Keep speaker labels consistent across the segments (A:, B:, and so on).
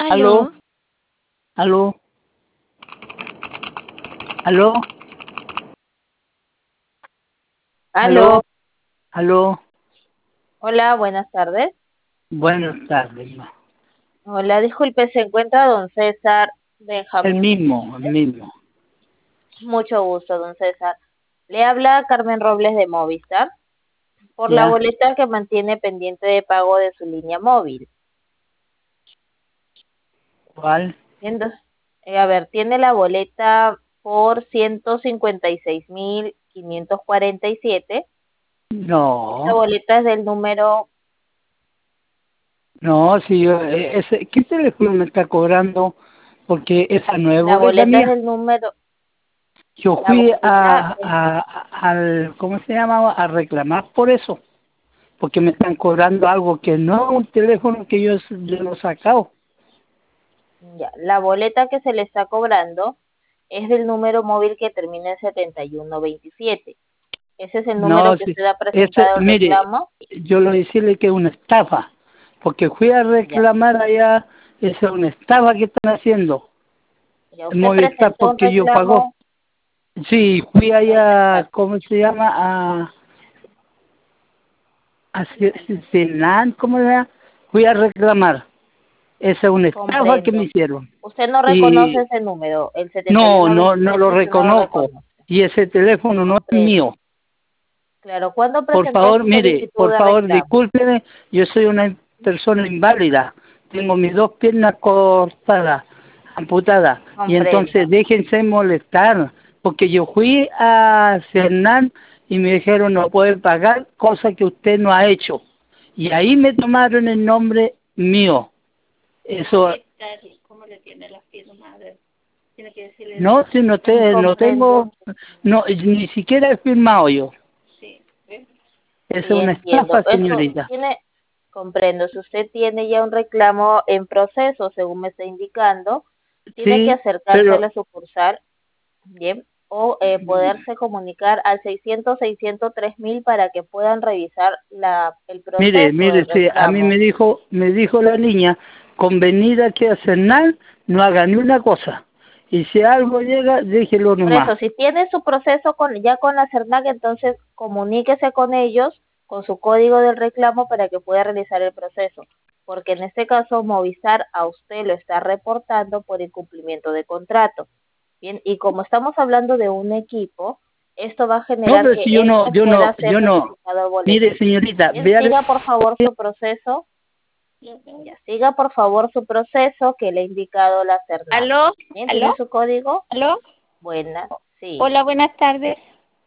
A: Aló,
B: Aló,
A: aló, aló, aló,
B: aló.
A: aló.
B: Hola, buenas tardes.
A: Buenas tardes, ma.
B: Hola, disculpe, ¿se encuentra don César
A: El
B: Benjamín
A: mismo, el
B: Fuentes?
A: mismo.
B: Mucho gusto, don César. Le habla Carmen Robles de Movistar por la
A: ¿Ya?
B: boleta que mantiene pendiente de pago de su línea móvil.
A: ¿Cuál?
B: Siendo, a ver, tiene la boleta por 156.547. Esta
A: No,
B: boleta es del número,
A: no, si yo, ¿qué teléfono me está cobrando? Porque esa no es
B: la
A: boleta
B: boleta es
A: mía.
B: del número,
A: Yo
B: la
A: fui
B: boleta es,
A: al, ¿cómo se llama? A reclamar por eso, porque me están cobrando algo que no es un teléfono que yo lo he sacado.
B: ya, la boleta que se le está cobrando es del número móvil que termina en 7127. Ese es el número
A: No,
B: que
A: sí,
B: usted ha
A: ese,
B: presentado el
A: mire,
B: reclamo.
A: yo lo decirle que es una estafa, porque fui a
B: Ya,
A: reclamar allá, esa es una estafa que están haciendo,
B: ya
A: en
B: usted
A: Movistar,
B: presentó un
A: porque yo pagó.
B: reclamo
A: Sí, fui allá,
B: perfecto.
A: ¿cómo se llama? Cenan, ¿cómo se llama? Fui a reclamar, esa es una estafa que me
B: Comprendo.
A: hicieron.
B: Usted no reconoce
A: Y
B: ese número, el
A: no, no lo
B: 7127, usted no lo
A: reconozco,
B: reconoce.
A: y ese teléfono no es mío.
B: Comprendo. Claro, ¿cuándo
A: Por
B: presentó
A: favor,
B: su
A: mire,
B: solicitud
A: por
B: de
A: favor,
B: reclamo?
A: discúlpeme, yo soy una persona inválida, tengo mis dos piernas cortadas, amputadas, y entonces
B: Comprendo.
A: déjense molestar, porque yo fui a Cernán y me dijeron no puede pagar, cosa que usted no ha hecho, y ahí me tomaron el nombre mío. Eso, ¿cómo le tiene las piernas, madre? Tiene que decirle no, si no, no
B: Comprendo.
A: tengo, no, ni siquiera he firmado yo. Es
B: Sí,
A: una
B: entiendo.
A: estafa,
B: Eso
A: señorita.
B: tiene, comprendo. Si usted tiene ya un reclamo en proceso, según me está indicando, tiene que
A: Sí,
B: acercarse a
A: pero
B: la sucursal, bien, o poderse comunicar al 600-603.000 para que puedan revisar el proceso
A: mire,
B: del
A: sí, a mí
B: reclamo.
A: me dijo la niña, convenida que hacer nada, no haga ni una cosa. Y si algo llega, déjelo
B: Por eso,
A: nomás.
B: si tiene su proceso ya con la CERNAC, entonces comuníquese con ellos con su código del reclamo para que pueda realizar el proceso. Porque en este caso, Movistar a usted lo está reportando por incumplimiento de contrato. Bien, y como estamos hablando de un equipo, esto va a
A: No,
B: generar
A: pero
B: que
A: si
B: este pueda ser
A: yo no.
B: notificado a boleto.
A: Mire, señorita,
B: Bien, siga por favor su proceso. Ya, siga por favor su proceso que le ha indicado la CERNAC.
C: ¿Aló?
B: Bien,
C: ¿Aló?
B: ¿tiene su código?
C: ¿Aló?
B: Buena, sí,
C: Hola, buenas tardes.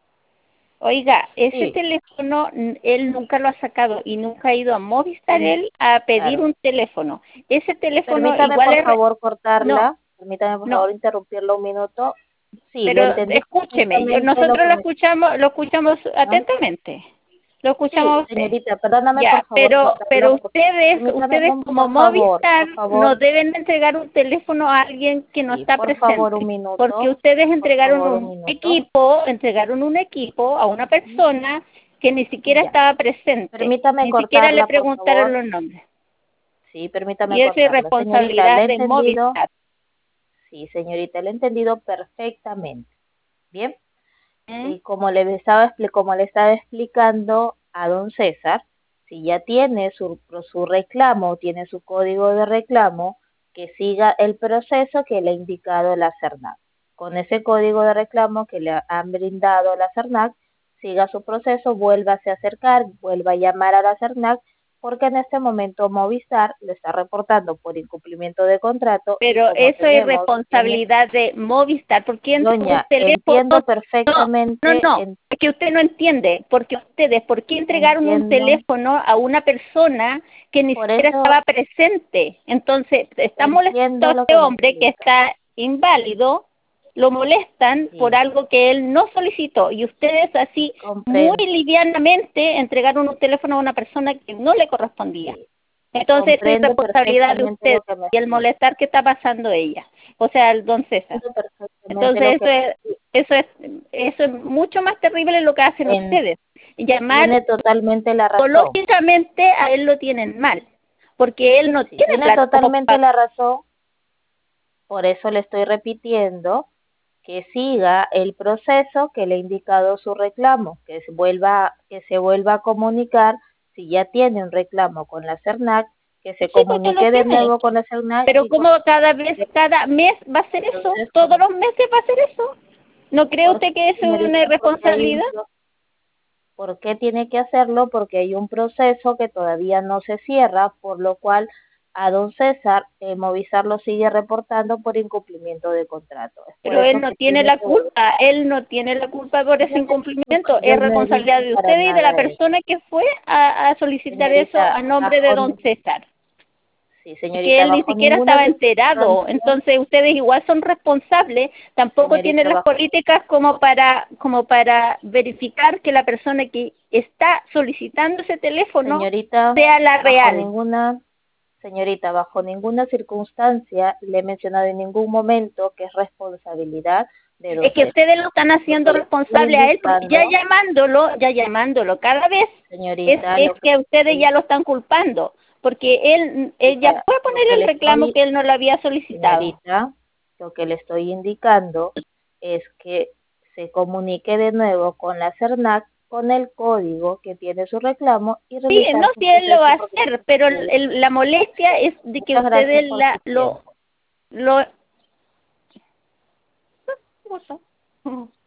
C: Oiga, ese
B: sí.
C: teléfono él nunca lo ha sacado y nunca ha ido a Movistar
B: Ten-
C: él a pedir
B: claro.
C: un teléfono. Ese teléfono
B: Permítame
C: igual
B: por
C: es...
B: favor
C: No,
B: cortarla. Permítame por
C: no,
B: favor interrumpirla un minuto. Sí, lo
C: pero
B: entendí
C: escúcheme,
B: perfectamente lo
C: nosotros
B: que me...
C: lo escuchamos
B: ¿no?
C: atentamente. Lo escuchamos
B: Sí,
C: a usted.
B: señorita, perdóname
C: Ya,
B: por favor
C: pero
B: cortarla. Permítame,
C: ustedes como
B: por
C: Movistar no
B: favor.
C: deben entregar un teléfono a alguien que no
B: Sí,
C: está
B: por favor un
C: presente, porque
B: minuto.
C: ustedes
B: Por favor un minuto.
C: entregaron un equipo a una persona que ni siquiera
B: Ya.
C: estaba presente,
B: Permítame
C: ni siquiera le
B: cortarla, por
C: preguntaron
B: favor.
C: los nombres.
B: Sí, permítame
C: Y es
B: cortarla. Señorita, le
C: irresponsabilidad
B: he
C: de
B: entendido.
C: Movistar.
B: Sí, señorita, le he entendido perfectamente. Bien.
C: ¿Mm?
B: Y como le estaba explicando a don César, si ya tiene su reclamo, tiene su código de reclamo, que siga el proceso que le ha indicado la CERNAC. Con ese código de reclamo que le han brindado la CERNAC, siga su proceso, vuélvase a acercar, vuelva a llamar a la CERNAC, porque en este momento Movistar le está reportando por incumplimiento de contrato y
C: Pero
B: como
C: eso es
B: tenemos en
C: responsabilidad de Movistar, porque entregó un
B: Doña,
C: teléfono.
B: entiendo
C: No,
B: perfectamente,
C: no, es que usted no entiende, porque ustedes, ¿por qué entregaron un
B: entiendo.
C: teléfono a una persona que ni
B: Por
C: siquiera
B: eso
C: estaba presente? Entonces, está molestando a
B: entiendo lo
C: este
B: que me
C: hombre que
B: explica.
C: está inválido, lo molestan por
B: Sí,
C: algo que él no solicitó, y ustedes así, muy
B: comprendo.
C: livianamente, entregaron un teléfono a una persona que no le correspondía.
B: Sí,
C: Entonces, es
B: comprendo
C: irresponsabilidad de
B: perfectamente
C: ustedes
B: lo que me
C: y el
B: explica.
C: molestar que está pasando ella, o sea, el don César.
B: Entiendo perfectamente lo
C: Entonces
B: que me
C: eso es, eso es mucho más terrible lo que hacen
B: en-
C: ustedes. Llamar
B: tiene totalmente la razón.
C: psicológicamente a él lo tienen mal, porque él no
B: Sí,
C: tiene
B: tiene
C: plata como
B: totalmente
C: para...
B: la razón. Por eso le estoy repitiendo que siga el proceso que le ha indicado su reclamo, que se vuelva a comunicar si ya tiene un reclamo con la CERNAC, que se
C: Sí, porque lo
B: comunique de
C: tiene.
B: nuevo con la CERNAC
C: Pero
B: y
C: como cada mes va a ser eso,
B: entonces,
C: todos los meses va a ser eso. ¿No cree usted que es una
B: señorita, porque
C: irresponsabilidad?
B: ¿por qué tiene que hacerlo? Porque hay un proceso que todavía no se cierra, por lo cual a don César Movistar lo sigue reportando por incumplimiento de contrato. Es por
C: Pero
B: eso
C: él no
B: que
C: tiene
B: tiene
C: la
B: que volver.
C: culpa, él no tiene la culpa por ese incumplimiento,
B: Yo
C: es
B: no he dicho
C: responsabilidad de
B: para
C: usted y de la
B: nada eso.
C: persona que fue a solicitar eso
B: Señorita,
C: a nombre de don
B: bajo,
C: César,
B: sí,
C: que
B: señorita,
C: él ni
B: bajo
C: siquiera
B: ninguna
C: estaba enterado.
B: circunstancia,
C: Entonces ustedes igual son responsables, tampoco tienen
B: señorita,
C: las políticas como para verificar que la persona que está solicitando ese teléfono
B: señorita,
C: sea la
B: bajo
C: real.
B: ninguna, señorita, bajo ninguna circunstancia le he mencionado en ningún momento que es responsabilidad de
C: Es
B: don
C: que
B: César.
C: ustedes lo están
B: Lo
C: haciendo
B: que le estoy
C: responsable a él, porque
B: indicando,
C: ya llamándolo cada vez,
B: señorita,
C: es
B: lo que
C: que ustedes
B: estoy,
C: ya lo están culpando, porque él ya
B: señorita,
C: puede
B: lo
C: poner
B: que
C: el
B: le
C: reclamo
B: estoy,
C: que él no lo había solicitado.
B: señorita, lo que le estoy indicando es que se comunique de nuevo con la CERNAC con el código que tiene su reclamo y
C: Sí, no,
B: realizar su
C: si él lo va
B: proceso
C: a
B: porque
C: hacer, pero la molestia es de que
B: muchas gracias
C: ustedes
B: por su tiempo.
C: lo